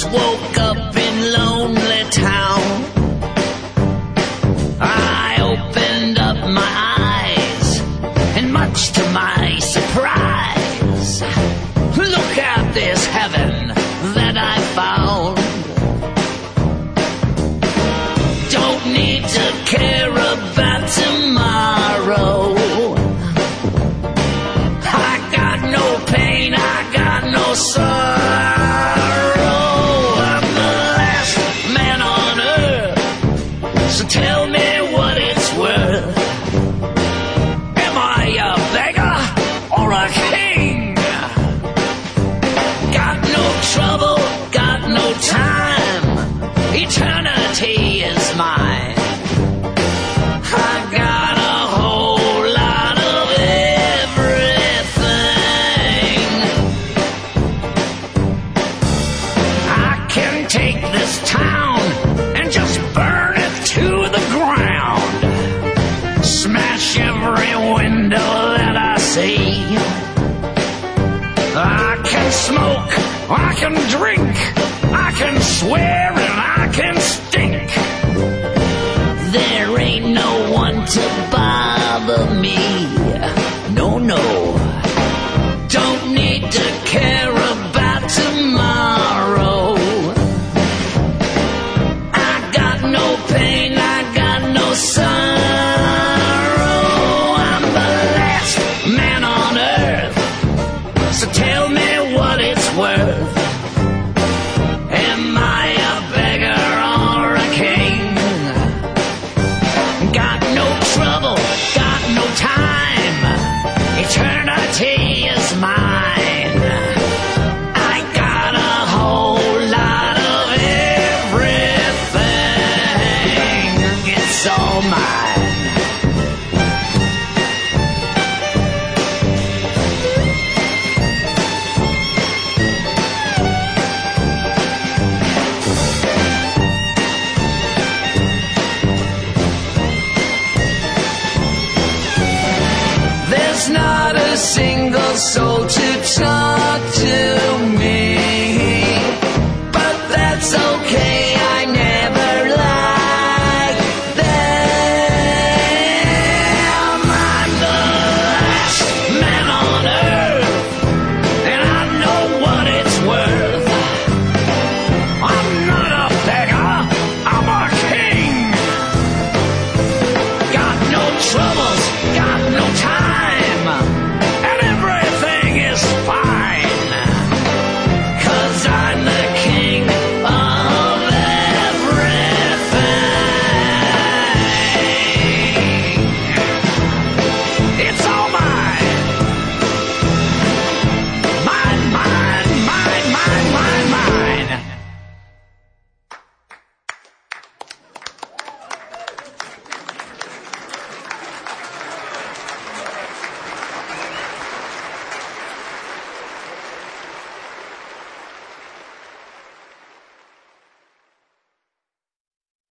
woke up in lonely town. I opened up my eyes, and much to my surprise, look at this heaven that I found. Don't need to care about tomorrow. I got no pain, I got no sorrow. I'm the last man on earth, so tell me what it's worth. Am I a beggar or a king? Got no trouble, got no time. Eternity is mine. I got a whole lot of everything. I can take this town and just burn it to the ground. Smash every window that I see. I can smoke, I can drink, I can swear and I can stink. There ain't no one to bother me. No, no. Don't need to care about tomorrow. I got no pain, I got no sorrow. I'm the last man on earth, so tell me what it's worth. Am I a beggar or a king? Got no trouble, got no time. Eternity is mine. I got a whole lot of everything. It's all mine. There's not a single soul to talk to me, but that's okay.